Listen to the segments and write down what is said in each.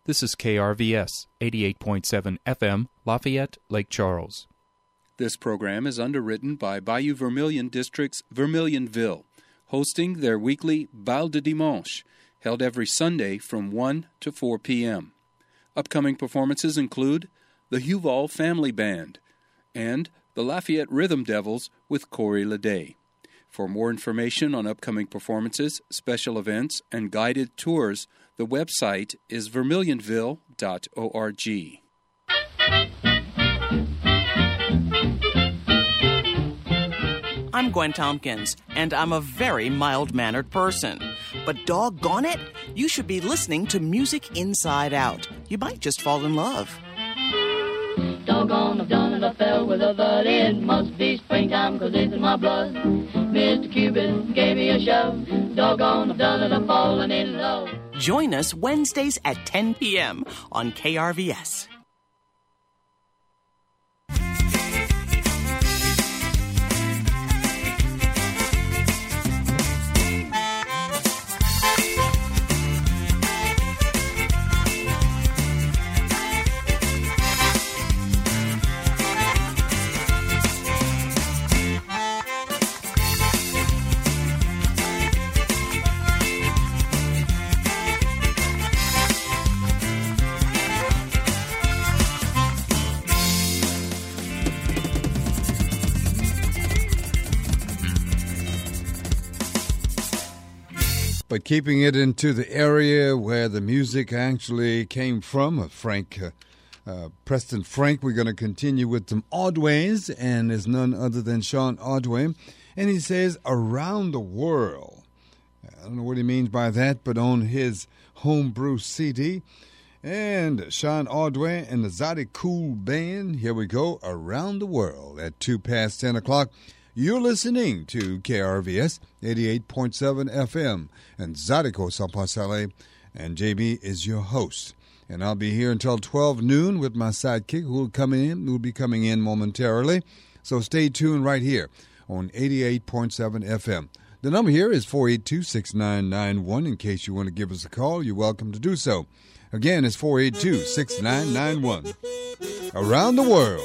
This is KRVS 88.7 FM, Lafayette, Lake Charles. This program is underwritten by Bayou Vermilion District's Vermilionville, hosting their weekly Bal de Dimanche, held every Sunday from 1 to 4 p.m. Upcoming performances include the Huval Family Band and the Lafayette Rhythm Devils with Corey Leday. For more information on upcoming performances, special events, and guided tours, the website is vermilionville.org. I'm Gwen Tompkins, and I'm a very mild-mannered person. But doggone it, you should be listening to Music Inside Out. You might just fall in love. Doggone, I've done it, I fell with a bud. It must be springtime, 'cause it's in my blood. Mr. Cupid gave me a shove. Doggone, I've done it, I've fallen in love. Join us Wednesdays at 10 p.m. on KRVS. But keeping it into the area where the music actually came from, Preston Frank, we're going to continue with some Ordways, and there's none other than Sean Ordway. And he says, around the world. I don't know what he means by that, but on his homebrew CD. And Sean Ordway and the Zoddy Cool Band, here we go, Around the World at 2 past 10 o'clock. You're listening to KRVS 88.7 FM and Zydeco Sapasale, and JB is your host. And I'll be here until 12 noon with my sidekick who will be coming in momentarily. So stay tuned right here on 88.7 FM. The number here is 482-6991. In case you want to give us a call, you're welcome to do so. Again, it's 482-6991. Around the World.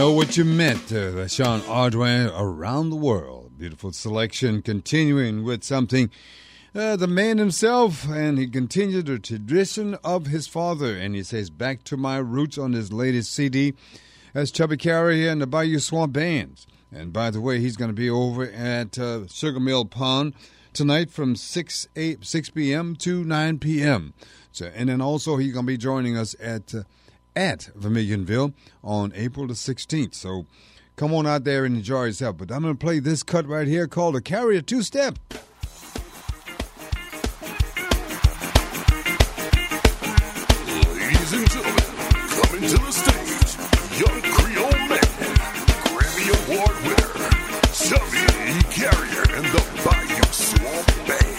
know what you meant. The Sean Ordway, Around the World. Beautiful selection. Continuing with something. The man himself, and he continued the tradition of his father. And he says, Back to My Roots on his latest CD. That's Chubby Carrier and the Bayou Swamp Bands. And by the way, he's going to be over at Sugar Mill Pond tonight from 6 p.m. to 9 p.m. So, and then also he's going to be joining us at Vermilionville on April the 16th. So come on out there and enjoy yourself. But I'm going to play this cut right here called a Carrier Two-Step. Ladies and gentlemen, coming to the stage, young Creole man, Grammy Award winner, Chubby Carrier and the Bayou Swamp Band.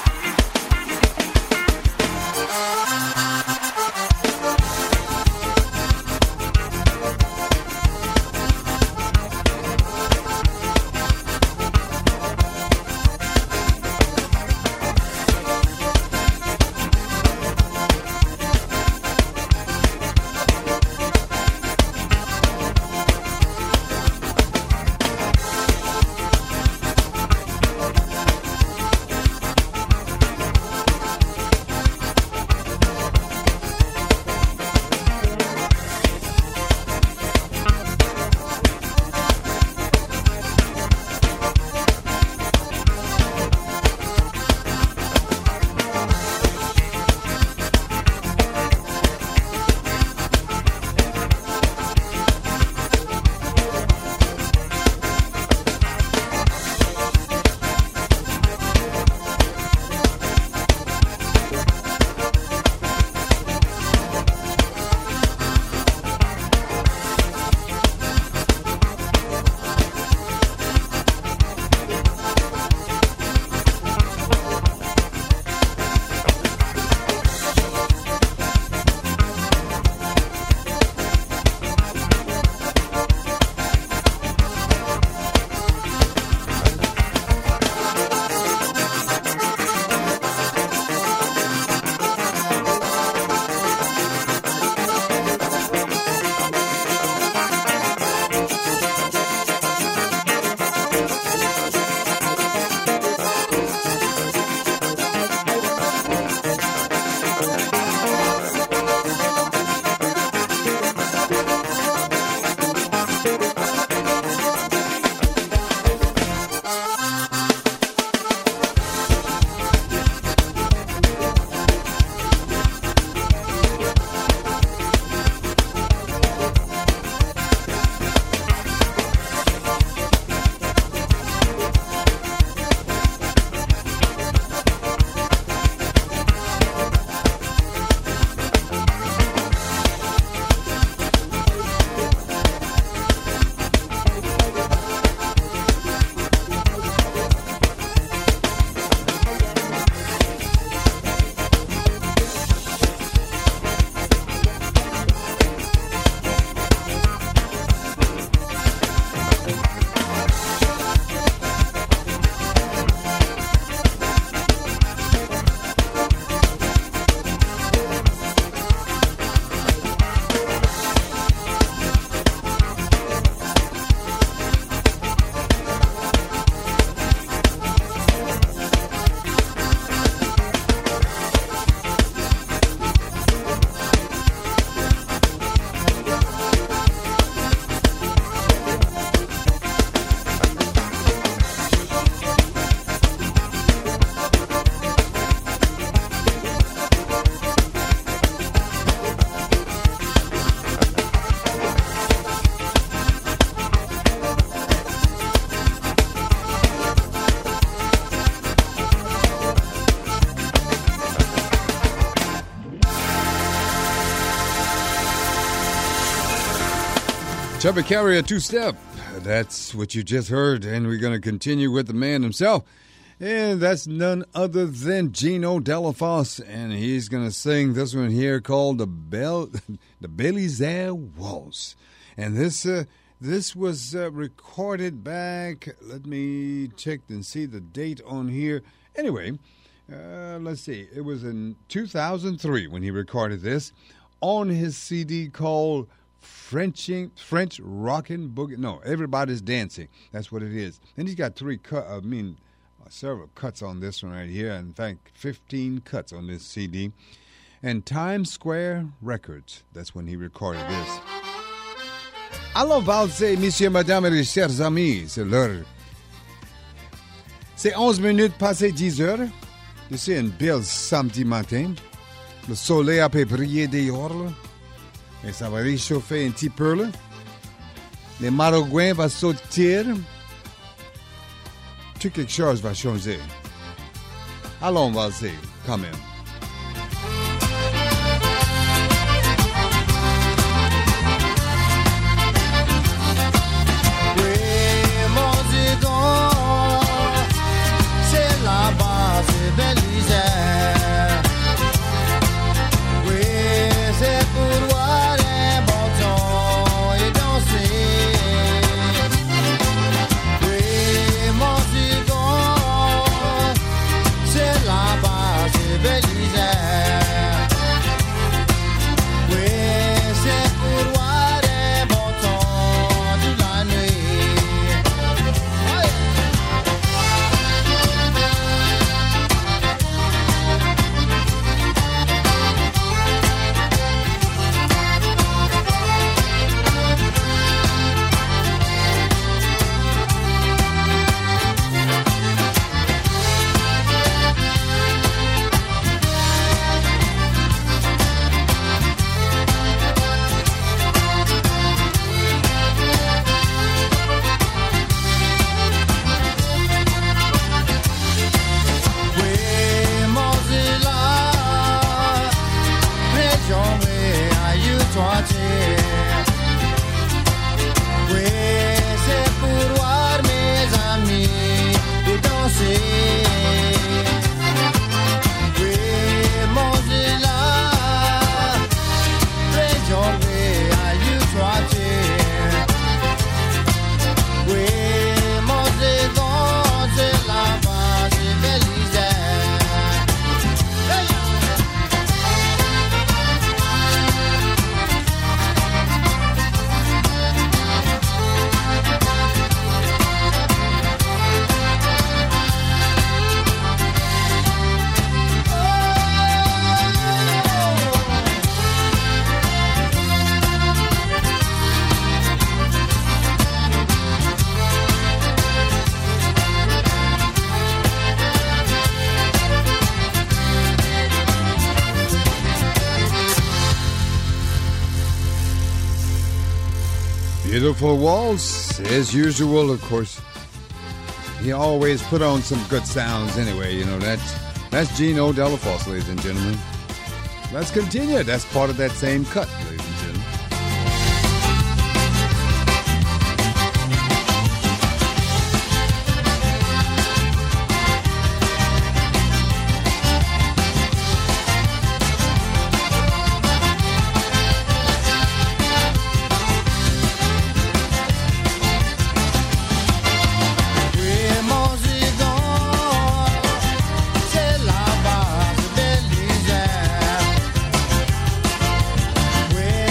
Chubby Carrier, Two-Step. That's what you just heard, and we're going to continue with the man himself. And that's none other than Gino Delafosse, and he's going to sing this one here called the Belisaire Waltz. And this was recorded back, let me check and see the date on here. Anyway, let's see. It was in 2003 when he recorded this on his CD called French rockin' boogie. No, everybody's dancing. That's what it is. And he's got several cuts on this one right here. In fact, 15 cuts on this CD. And Times Square Records, that's when he recorded this. Alors, valser, messieurs, madame et chers amis, c'est l'heure. C'est 11 minutes passées 10 heures. C'est un bel samedi matin. Le soleil a peu brillé dehors, là. Et ça va réchauffer un petit peu, là. Les maroguins vont sortir. Tout quelque chose va changer. Allons, valser, quand même. Beautiful waltz, as usual, of course. He always put on some good sounds anyway, you know. That's Gino Delafosse, ladies and gentlemen. Let's continue. That's part of that same cut, ladies and gentlemen. Where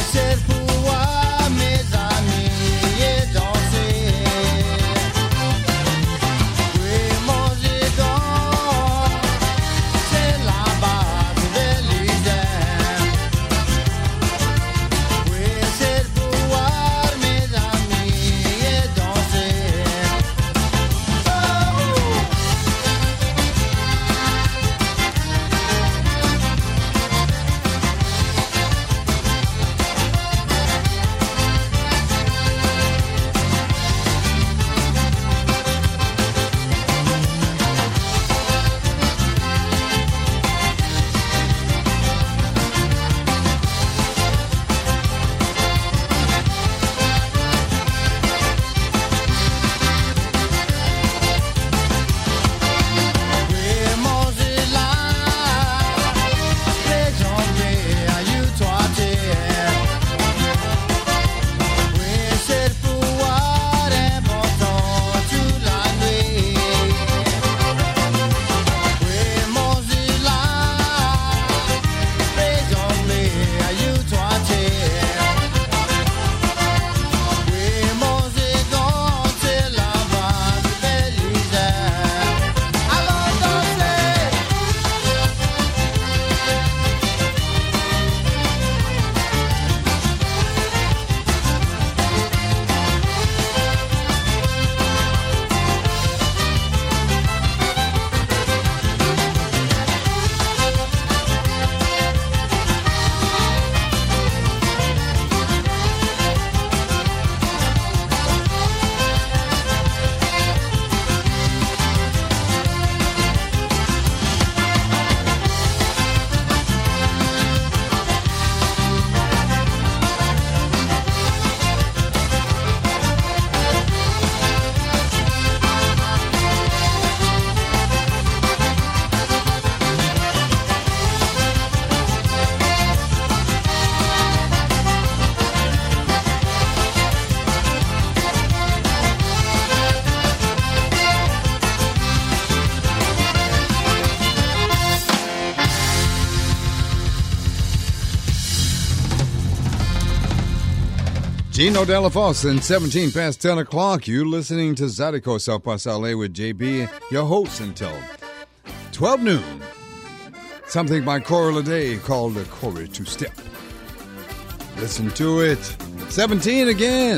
Gino Della Fossa and 17 past 10 o'clock. You're listening to Zydeco South Pas LA with JB, your host until 12 noon. Something by Cora Lede called the Corey Two-Step. Listen to it. 17 again.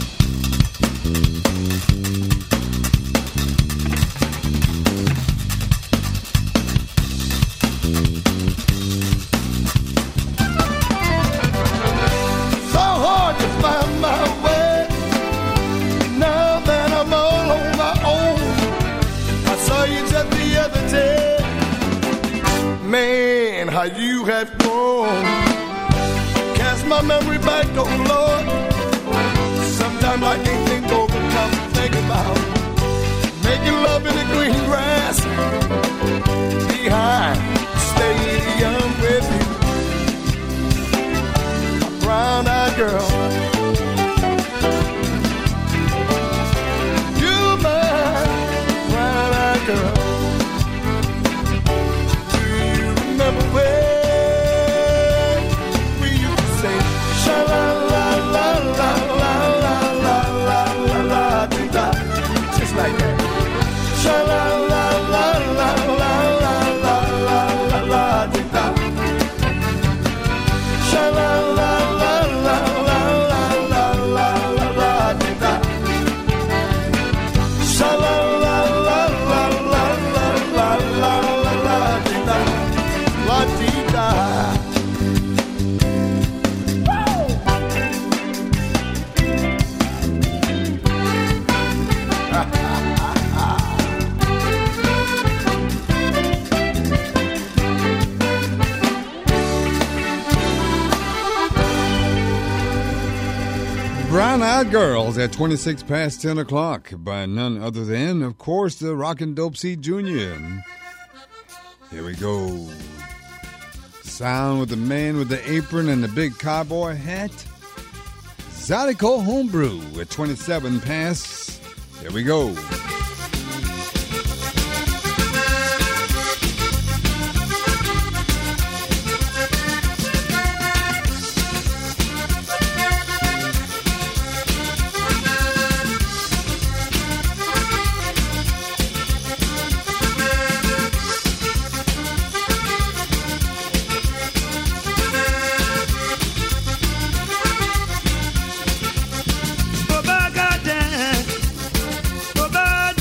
Man, how you have grown. Cast my memory back, oh Lord. Sometimes I can't think over, come to think about making love in the green grass behind stadium with you, a brown-eyed girl. You my brown-eyed girl. Remember when we used to say sha la la la la la la la la la la da, just like that. Sha la la la la la la la la la la da. Sha la la la la la la la la la la da. Sha la la la la la la la la la da. La-dee-da. Brown-Eyed Girls at 26 past 10 o'clock by none other than, of course, the Rockin' Dope C Jr. Here we go. Sound with the man with the apron and the big cowboy hat. Zydeco Homebrew at 27 past. Here we go. Bye-bye, goddamn. Bye-bye.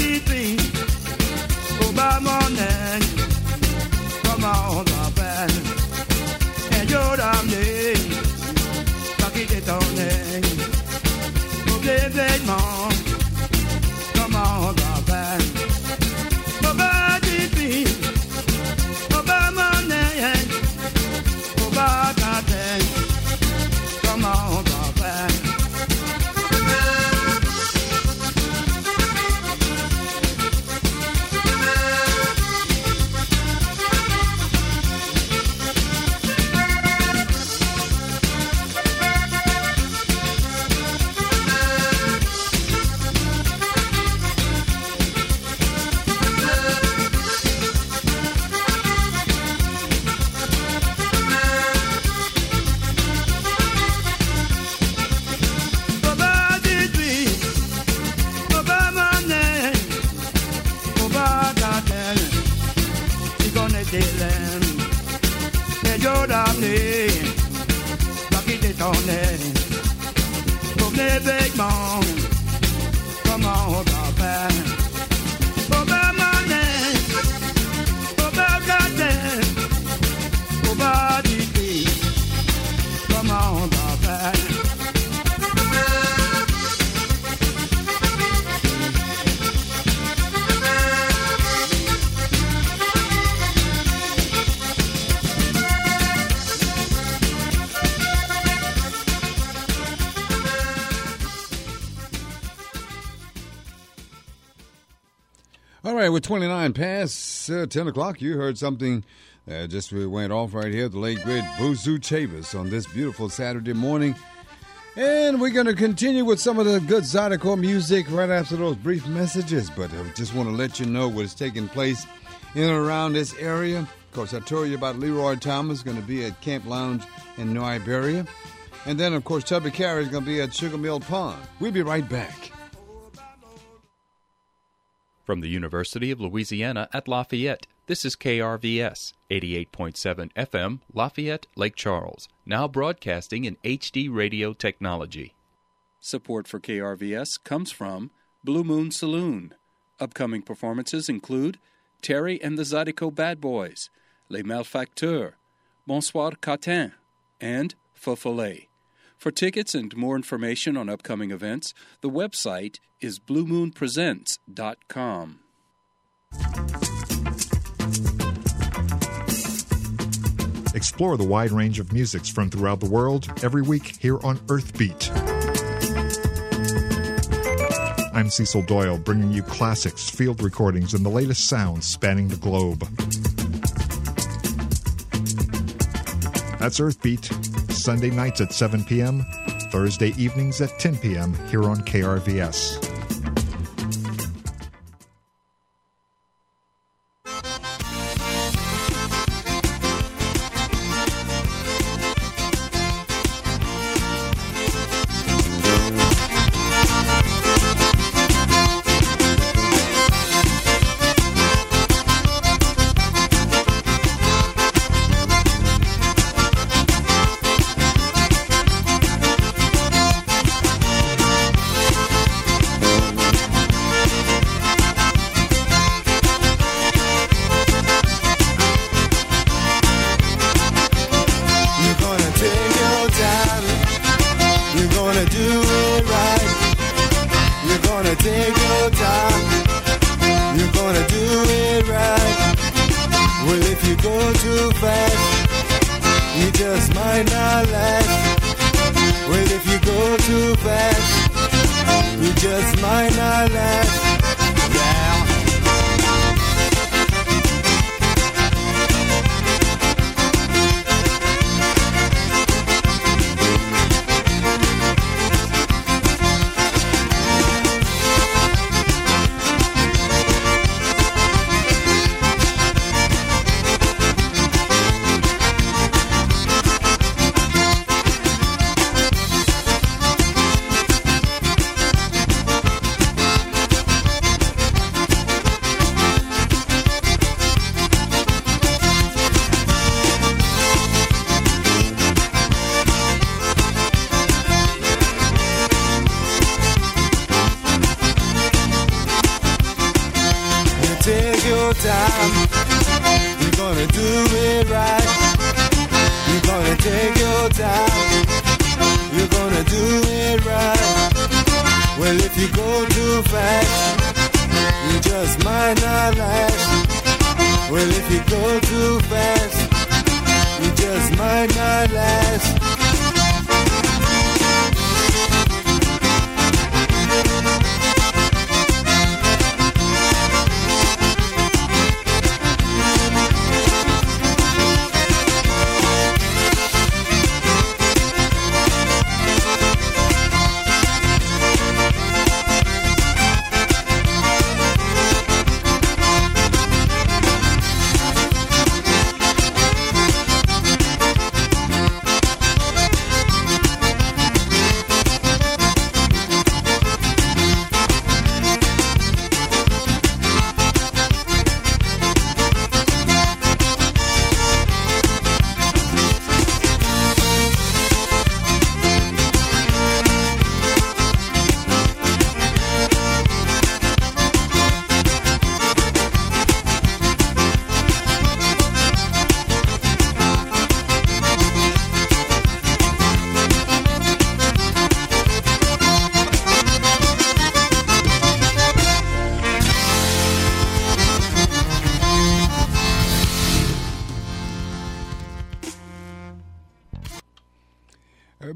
chillin'. And you're darling, lucky they don't need. From the big moon, come on, Papa. Over money, over cotton, over the beat. Come on, Papa. All right, with 29 past 10 o'clock, you heard something just went off right here, the late, great Boozoo Chavis on this beautiful Saturday morning. And we're going to continue with some of the good Zydeco music right after those brief messages. But I just want to let you know what is taking place in and around this area. Of course, I told you about Leroy Thomas going to be at Camp Lounge in New Iberia. And then, of course, Chubby Carey is going to be at Sugar Mill Pond. We'll be right back. From the University of Louisiana at Lafayette, this is KRVS, 88.7 FM, Lafayette, Lake Charles, now broadcasting in HD radio technology. Support for KRVS comes from Blue Moon Saloon. Upcoming performances include Terry and the Zydeco Bad Boys, Les Malfacteurs, Bonsoir Catin, and Fofollet. For tickets and more information on upcoming events, the website is bluemoonpresents.com. Explore the wide range of musics from throughout the world every week here on Earthbeat. I'm Cecil Doyle, bringing you classics, field recordings, and the latest sounds spanning the globe. That's Earthbeat, Sunday nights at 7 p.m., Thursday evenings at 10 p.m. here on KRVS.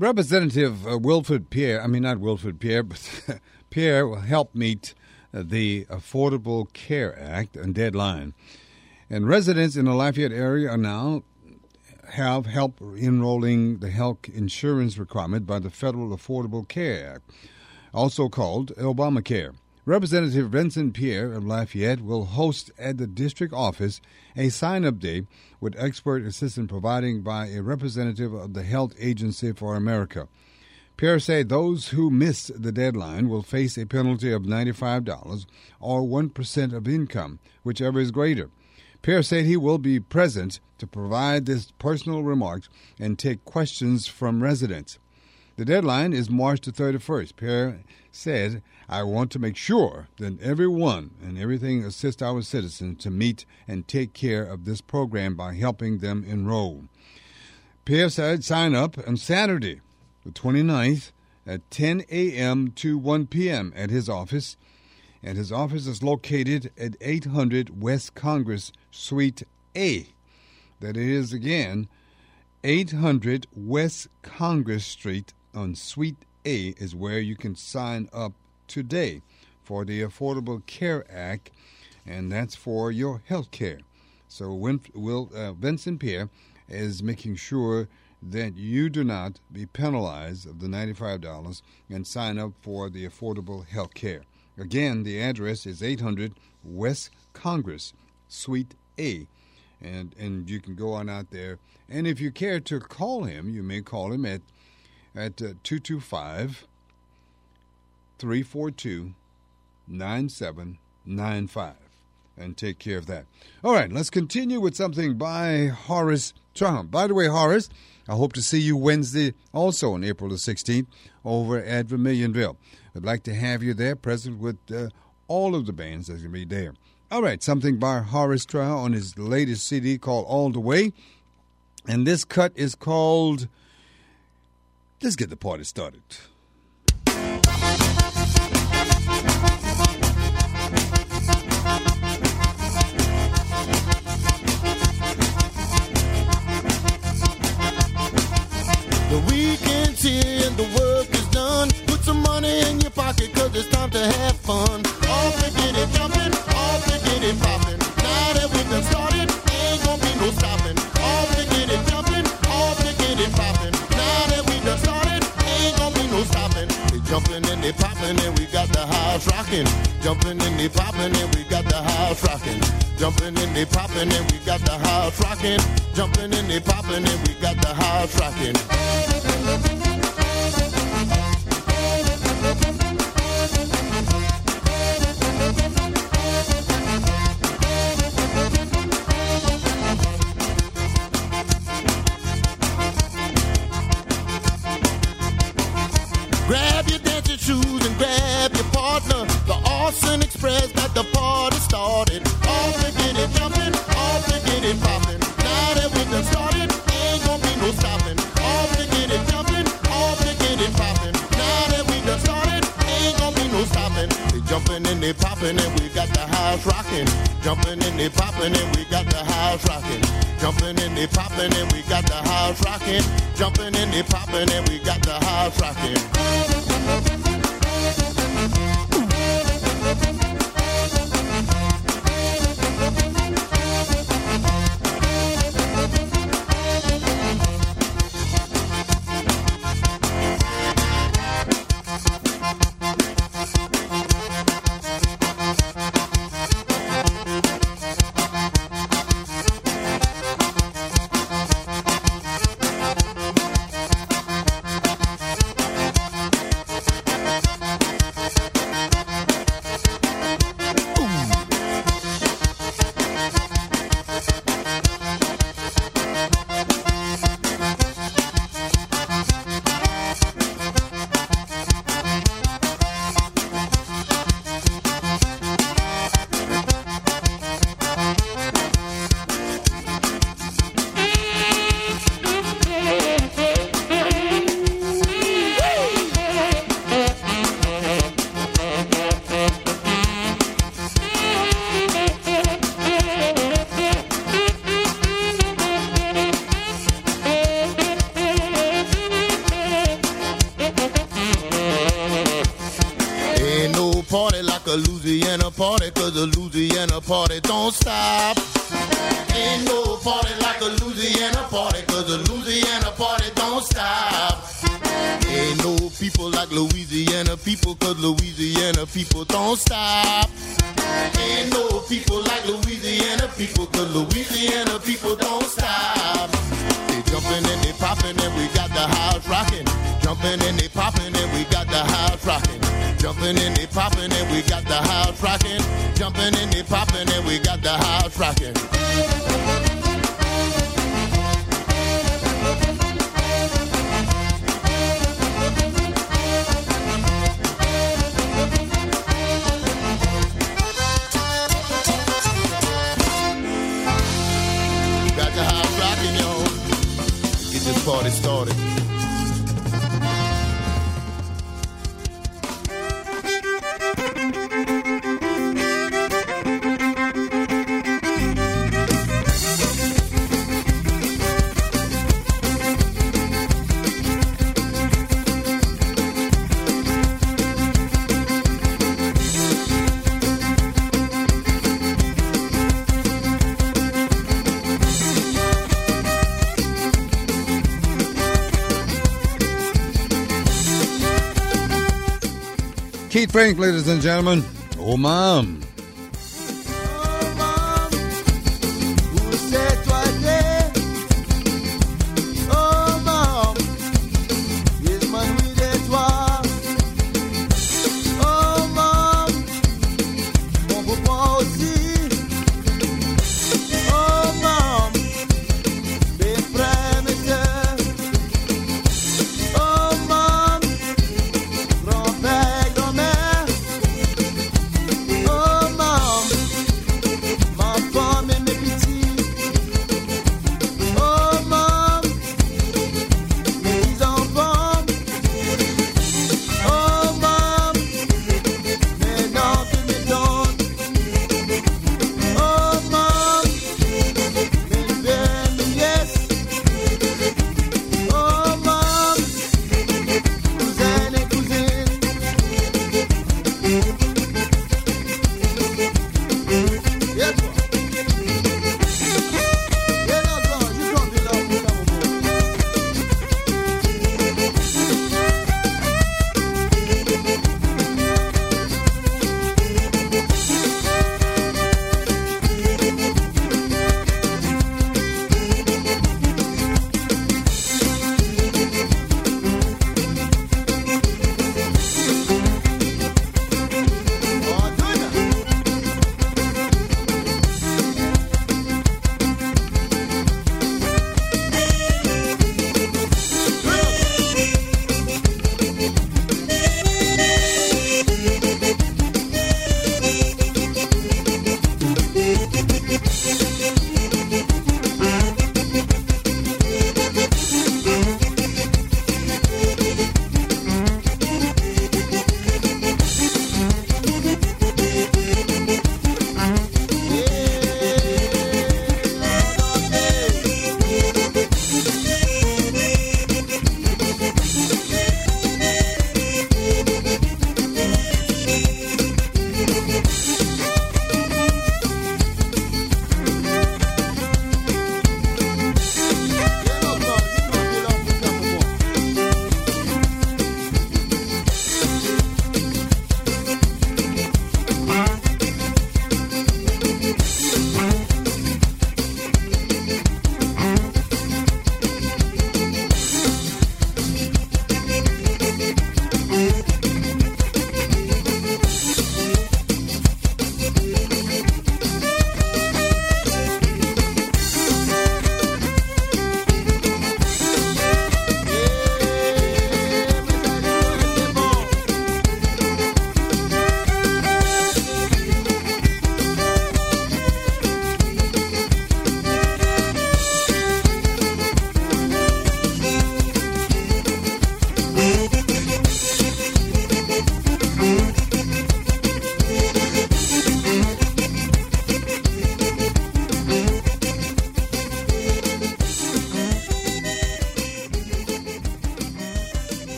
Representative Wilfred Pierre, but Pierre will help meet the Affordable Care Act and deadline. And residents in the Lafayette area are now have help enrolling the health insurance requirement by the Federal Affordable Care Act, also called Obamacare. Representative Vincent Pierre of Lafayette will host at the district office a sign-up day with expert assistance provided by a representative of the Health Agency for America. Pierre said those who miss the deadline will face a penalty of $95 or 1% of income, whichever is greater. Pierre said he will be present to provide his personal remarks and take questions from residents. The deadline is March the 31st. Pierre said, I want to make sure that everyone and everything assist our citizens to meet and take care of this program by helping them enroll. Pierre said sign up on Saturday, the 29th, at 10 a.m. to 1 p.m. at his office. And his office is located at 800 West Congress, Suite A. That is, again, 800 West Congress Street on Suite A is where you can sign up today for the Affordable Care Act, and that's for your health care. So Vincent Pierre is making sure that you do not be penalized of the $95 and sign up for the affordable health care. Again, the address is 800 West Congress, Suite A, and you can go on out there. And if you care to call him, you may call him at 225-342-9795 and take care of that. All right, let's continue with something by Horace Trump. By the way, Horace, I hope to see you Wednesday, also on April the 16th, over at Vermilionville. I'd like to have you there, present with all of the bands that's going to be there. All right, something by Horace Trump on his latest CD called All the Way. And this cut is called Let's Get the Party Started. The weekend's here and the work is done. Put some money in your pocket, cause it's time to have fun. All to get it jumping, all to get it popping. Now that we done started, ain't gonna be no stopping. All to get it jumping, all to get it popping. Now that we done started, ain't gonna be no stopping. They jumping and they popping and we got the house rocking. Jumping and they popping and we got the house rocking. Jumping and they popping and we got the house rocking. Jumping and they popping and we got the house rocking. Grab your dancing shoes and grab your partner. The Austin Express got the party started. All to get it jumping, all to get it popping. Now that we done started, ain't gonna be no stopping. All to get it jumping, all to get it popping. Now that we done started, ain't gonna be no stopping. They jumping and they popping and we got the house rocking. Jumping and they popping and we got the house rocking. Jumping and they popping and we got the house rocking. Jumping and they popping and we got the house rocking. party like a Louisiana party, 'cause a Louisiana party don't stop. Ain't no party like a Louisiana party, 'cause a Louisiana party don't stop. Ain't no people like Louisiana people, 'cause Louisiana people don't stop. Ain't no people like Louisiana people, 'cause Louisiana people don't stop. They jumping and they popping and we got the house rocking. Jumping and they popping and we got the house rocking. Jumping and they popping and we got the house rocking. Jumping and they popping and we got the house rocking. Got the house rocking, yo. Get this party started. Keith Frank, ladies and gentlemen. Oh, Mom. Oh,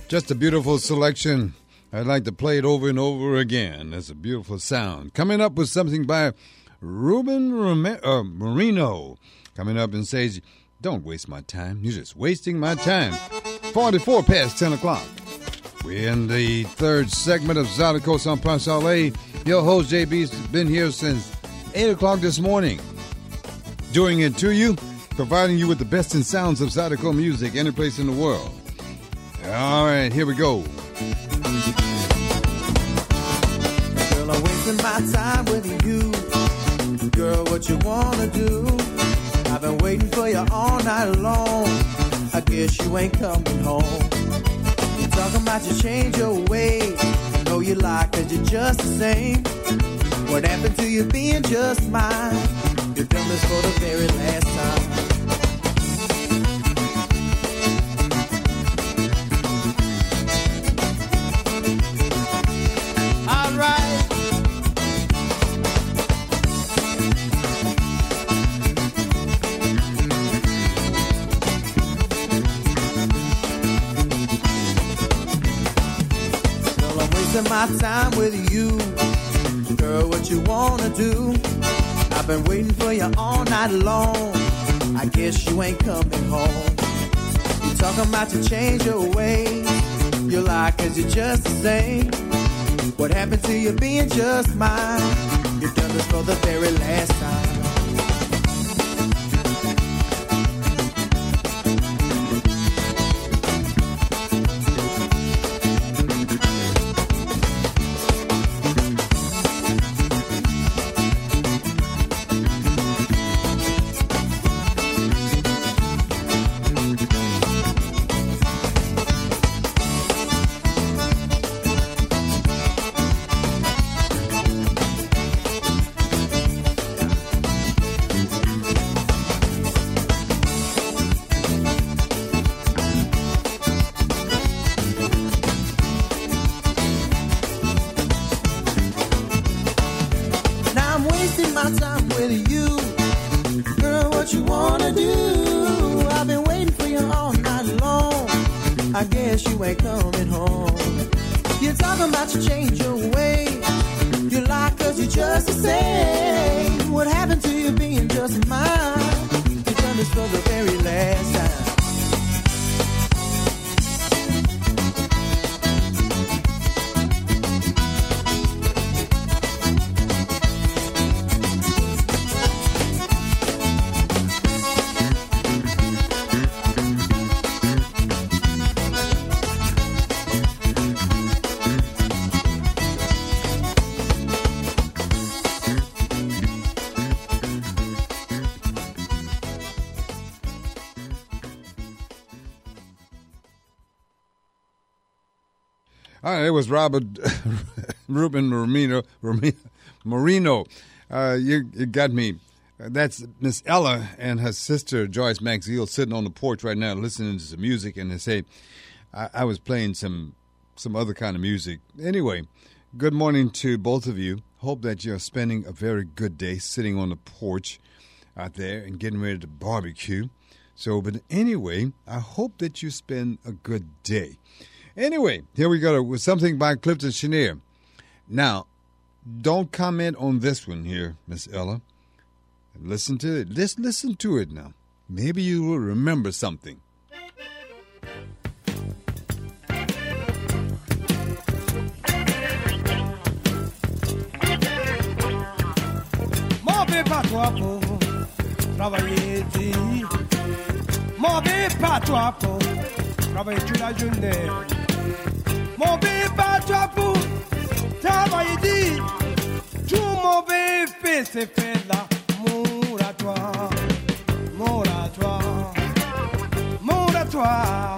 Just a beautiful selection. I'd like to play it over and over again. That's a beautiful sound. Coming up with something by Ruben Marino. Coming up and says, don't waste my time. You're just wasting my time. 44 past 10 o'clock. We're in the third segment of Zydeco San Pasale. Your host, JB's been here since 8 o'clock this morning. Doing it to you, providing you with the best in sounds of Zydeco music any place in the world. All right, here we go. Girl, I'm wasting my time with you. Girl, what you wanna do? I've been waiting for you all night long. I guess you ain't coming home. You're talking about you change your ways. I know you lie 'cause you're just the same. What happened to you being just mine? You've done this for the very last time. My time with you, girl, what you wanna do? I've been waiting for you all night long. I guess you ain't coming home. You talking about you change your ways. You lie 'cause you're just the same. What happened to you being just mine? You've done this for the very last time. All right, it was Ruben Marino. You got me. That's Miss Ella and her sister, Joyce Maxfield, sitting on the porch right now listening to some music, and they say, I was playing some other kind of music. Anyway, good morning to both of you. Hope that you're spending a very good day sitting on the porch out there and getting ready to barbecue. But anyway, I hope that you spend a good day. Anyway, here we go with something by Clifton Chenier. Now, don't comment on this one here, Miss Ella. Listen to it. Let's listen to it now. Maybe you will remember something. Mauvais pas toi pour travailler, mauvais pas toi pour travailler toute la journée. Mauvais pas toi pour travailler, tout mauvais fait c'est fait là. Mour à toi, mour à toi, mour à toi.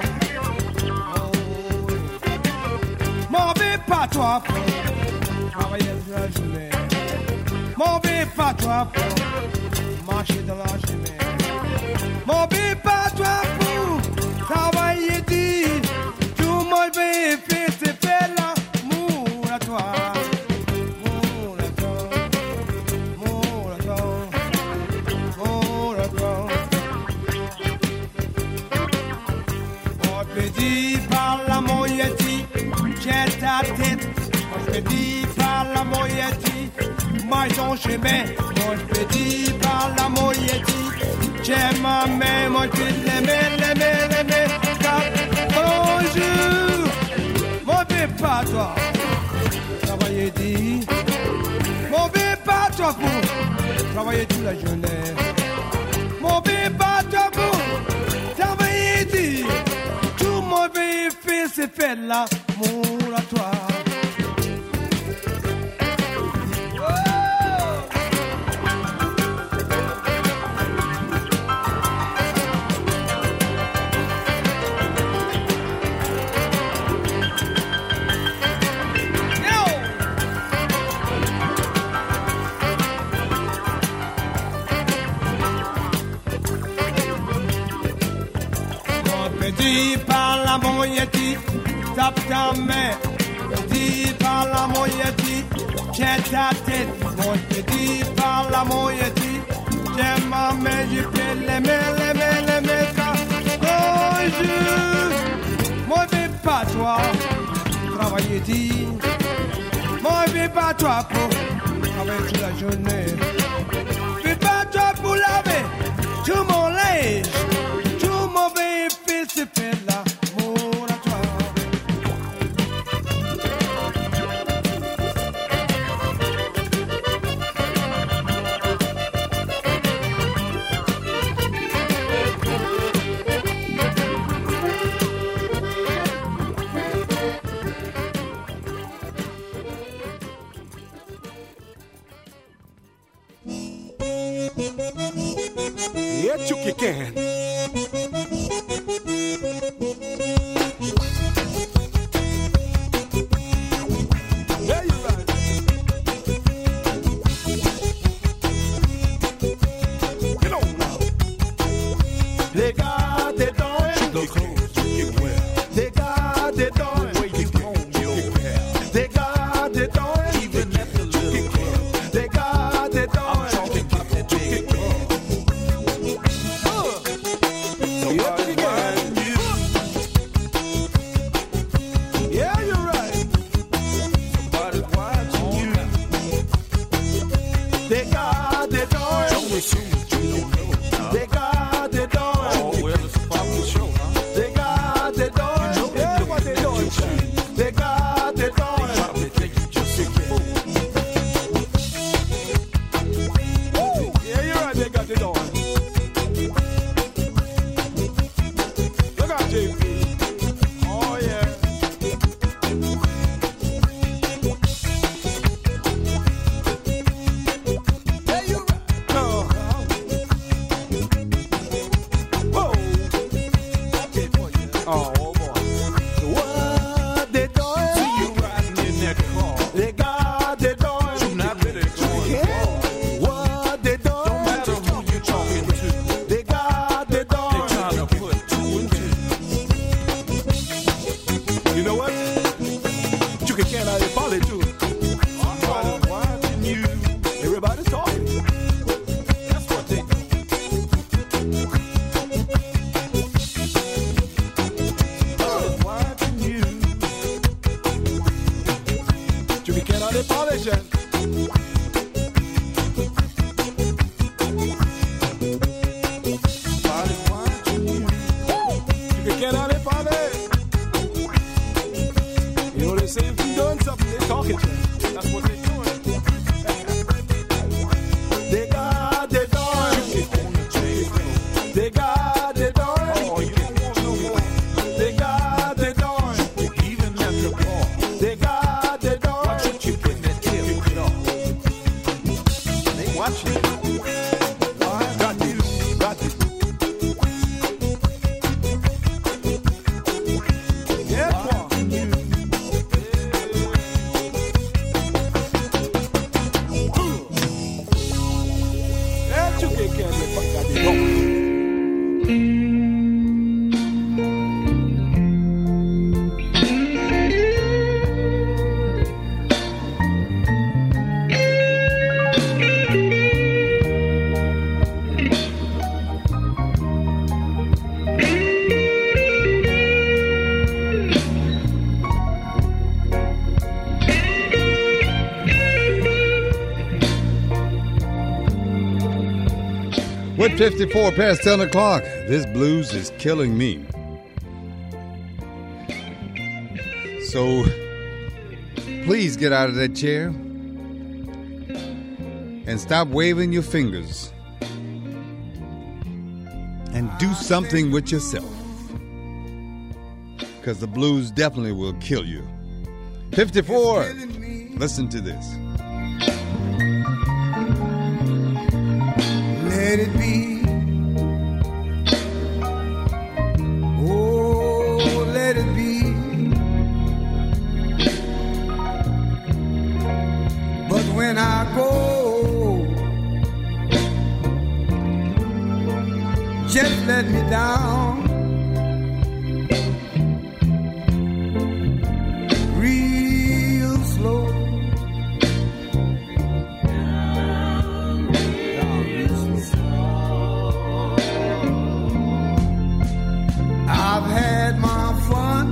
Mauvais pas toi pour travailler toute la journée. Mauvais pas toi pour marcher dans la chemin. Mauvais pas toi pour travailler dit. Tout mauvais fait c'est fait là. Mour à toi. ta tête. Moi je fais dire par la moyette, moi ton chemin. Moi je fais dire par la moyette, j'aime ma main, moi je fais l'aimer. Bonjour, mon bébé pas toi, travailler dit. Mon bébé pas toi pour travailler toute la journée. Mon bébé pas toi pour travailler dit. Tout mon bébé fait c'est fait l'amour à toi. Dis par la moyette, tape ta main. Dis par la moyette, tiens ta tête. Moi je dis par la moyette, tiens ma main, je peux l'aimer. Bonjour, moi je vais pas toi, travailler dit. Moi je vais pas toi pour travailler toute la journée. Je vais pas toi pour laver tout mon linge. C'est fait l'amour à toi. Yeah, you can. With 54 past 10 o'clock, this blues is killing me. So, please get out of that chair and stop waving your fingers and do something with yourself, because the blues definitely will kill you. 54, listen to this. Let it be. Oh, let it be. But when I go, just let me down. Real slow. I've had my fun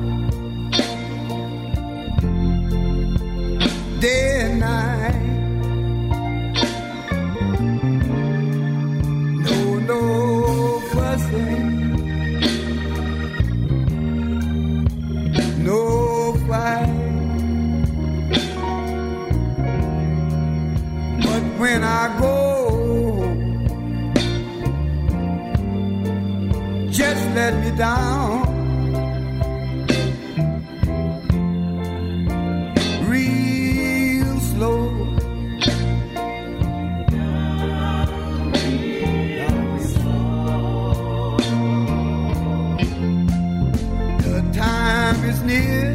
day and night. No fussing, no fight. But when I go, just let me down. Real slow. The time is near.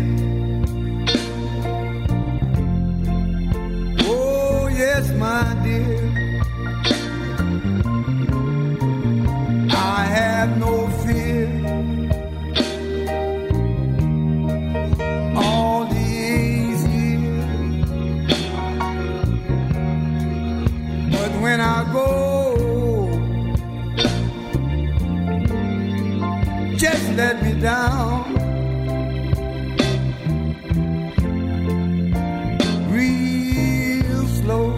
Oh, yes, my dear. I have no fear. All these years. But when I go, just let me down. Real slow.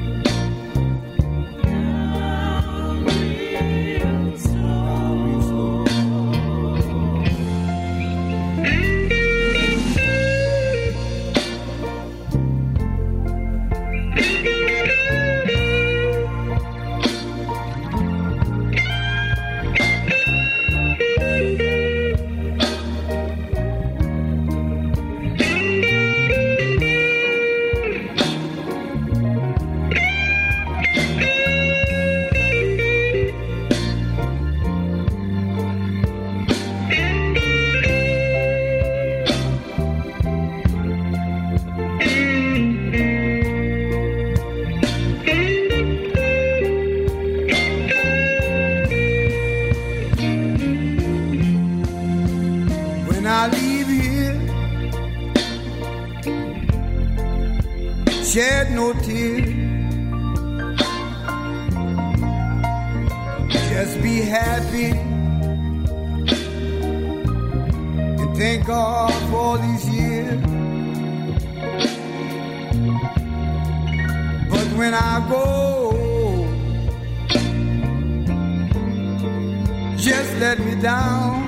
When I leave here, shed no tears. Just be happy and thank God for all these years. But when I go, just let me down.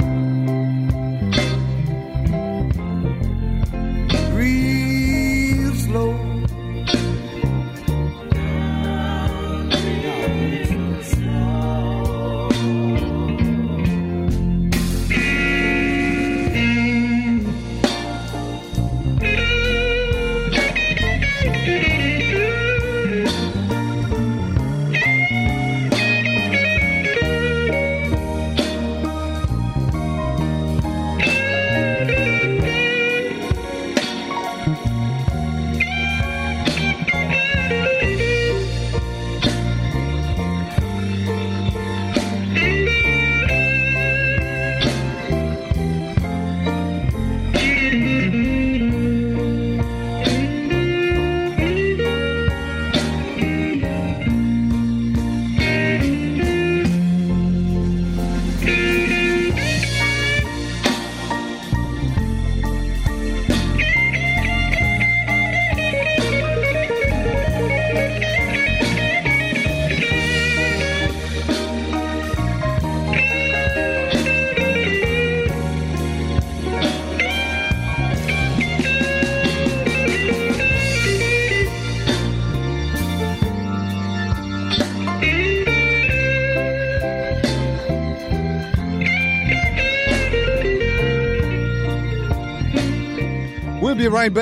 Real slow. be right back.